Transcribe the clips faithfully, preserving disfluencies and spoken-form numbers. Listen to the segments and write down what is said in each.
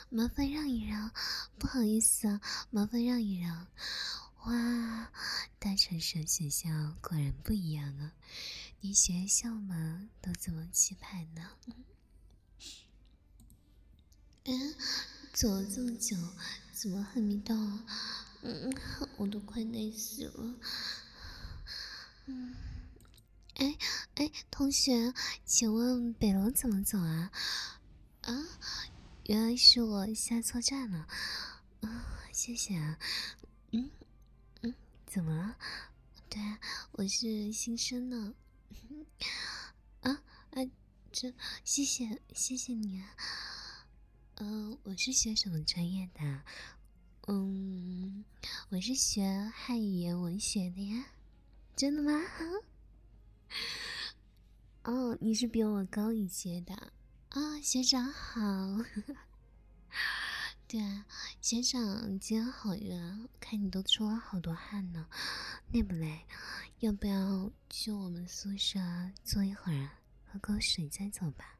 麻烦让一让，不好意思啊，麻烦让一让。哇，大城市学校果然不一样啊！你学校嘛都这么气派呢？嗯，走了这么久，怎么还没到啊？嗯，我都快累死了。嗯，哎哎，同学，请问北楼怎么走啊？啊，原来是我下错站了。啊，谢谢啊。嗯嗯，怎么了？对啊，我是新生呢。啊啊，这谢谢谢谢你啊。嗯、我是学什么专业的？嗯，我是学汉语言文学的呀。真的吗？哦，你是比我高一阶的啊，学长好。对啊，学长今天好热啊，我看你都出了好多汗呢，累不累？要不要去我们宿舍坐一会儿，喝口水再走吧？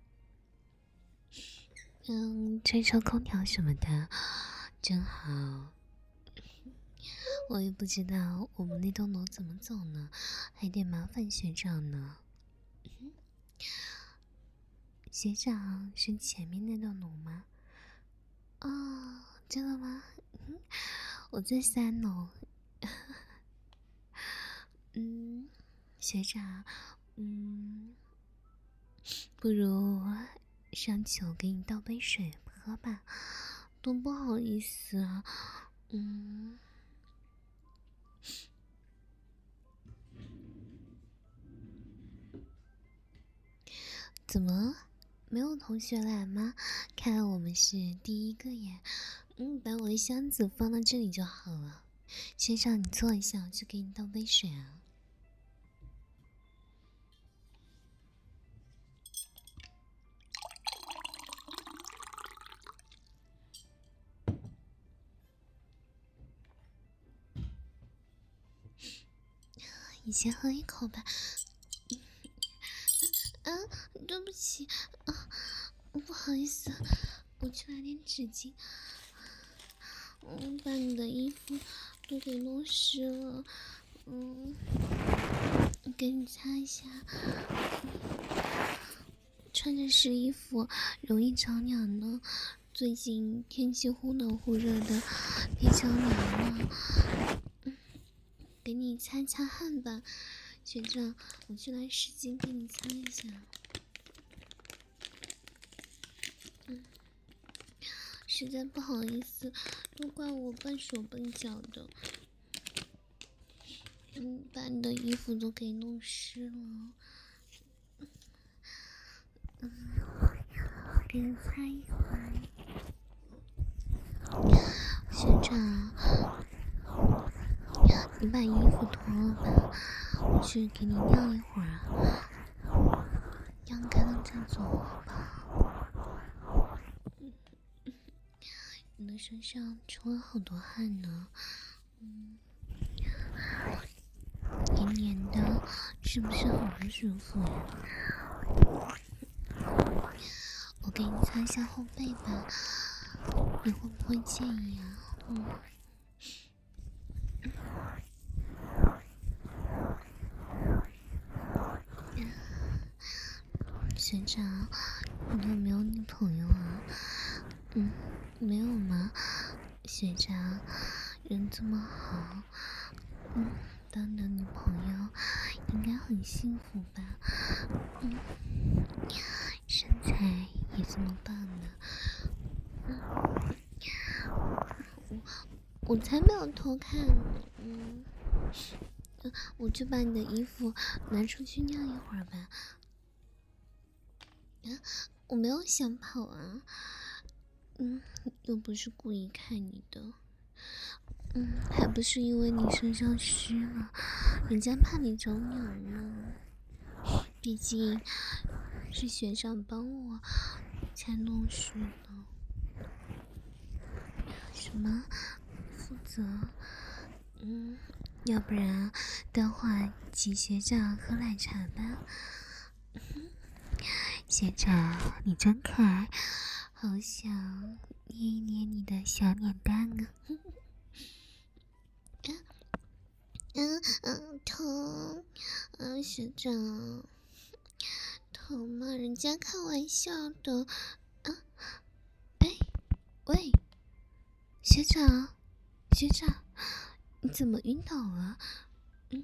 嗯，吹吹空调什么的，真好。我也不知道我们那栋楼怎么走呢，还得麻烦学长呢。学长是前面那栋楼吗？哦，真的吗？我在三楼。嗯，学长，嗯，不如上去我给你倒杯水喝吧，多不好意思啊。嗯，怎么没有同学来吗？看来我们是第一个耶。嗯，把我的箱子放到这里就好了。学长，你坐一下，我去给你倒杯水啊。你先喝一口吧。啊，对不起，啊，不好意思，我去拿点纸巾。嗯，把你的衣服都给弄湿了。嗯，给你擦一下。穿着湿衣服容易着凉呢，最近天气忽冷忽热的，别着凉了。嗯，给你擦擦汗吧，学长，我去拿湿巾给你擦一下。嗯，实在不好意思，都怪我笨手笨脚的。嗯，把你的衣服都给弄湿了。嗯，给你擦一会儿。学长，你把衣服脱了吧，我去给你晾一会儿啊，晾干了再走好吧。你的身上出了好多汗呢，嗯，黏黏的，是不是很不舒服呀？我给你擦一下后背吧，你会不会介意啊？嗯。学长，你有没有女朋友啊？嗯，没有吗？学长，人这么好，嗯，当的女朋友应该很幸福吧？嗯，身材也这么棒呢。嗯，我我才没有偷看呢。嗯，我就把你的衣服拿出去晾一会儿吧。啊，我没有想跑啊。嗯，又不是故意看你的。嗯，还不是因为你身上湿了，人家怕你着凉呢。毕竟是学长帮我才弄湿的。什么负责？嗯，要不然待会儿请学长喝奶茶吧。学长，你真可爱， 好想捏一捏你的小脸蛋啊！嗯嗯，疼，嗯，学长，疼吗？人家开玩笑的。啊，哎，喂，学长，学长，你怎么晕倒了？嗯，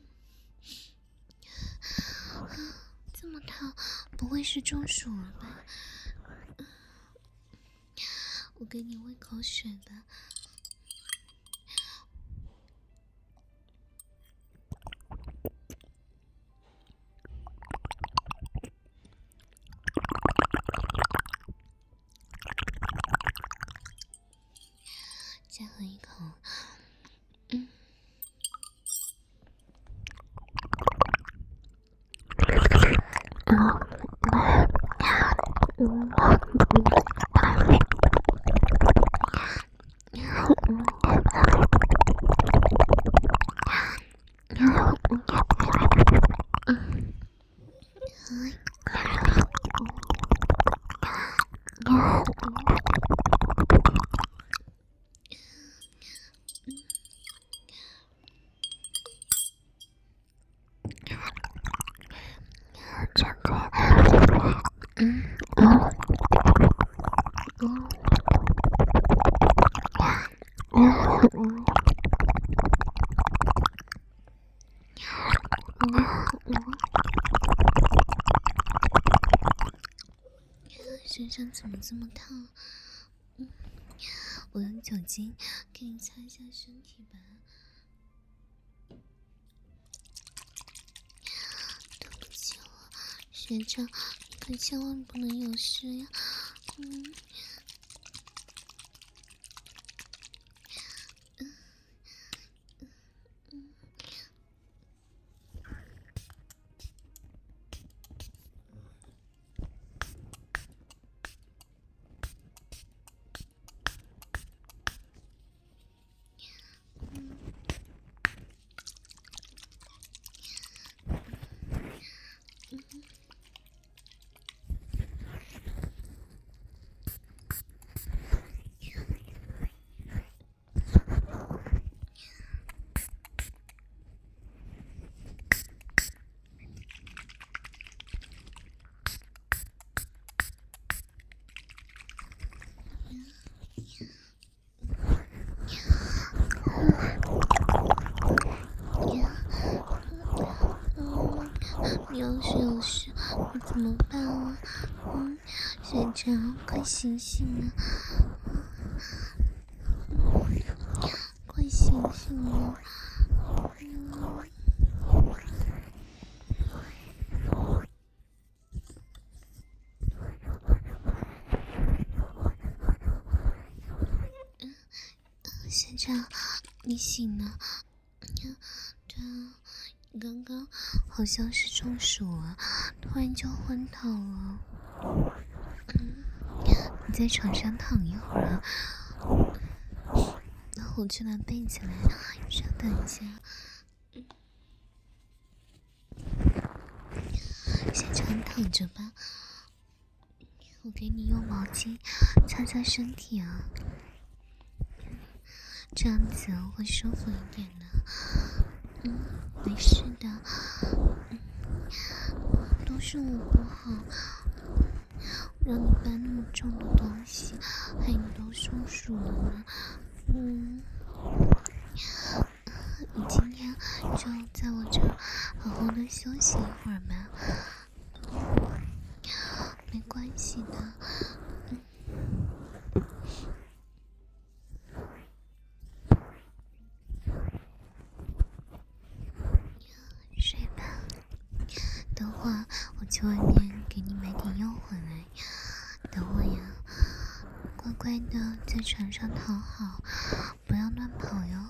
这么烫，不会是中暑了吧？我给你喂口水吧。再喝一口。嗯。身上怎么这么烫？嗯，我用酒精给你擦一下身体吧。对不起了，学长，你可千万不能有事呀。嗯。有事有事，你怎么办啊？嗯，学长，快醒醒啊！快醒醒啊！嗯，学长，你醒了？对啊，刚刚好像是中暑了，突然就昏倒了。嗯，你在床上躺一会儿啊，然后我去拿被子来，稍等一下。先长躺着吧，我给你用毛巾擦擦身体啊，这样子会舒服一点的。嗯，没事的。嗯，都是我不好，让你搬那么重的东西，害你都中暑了呢。嗯，你今天就在我这儿好好的休息一会儿吧。没关系的。嗯，睡吧，等会儿我去外面给你买点药回来。等会呀，乖乖的在床上躺好，不要乱跑哟。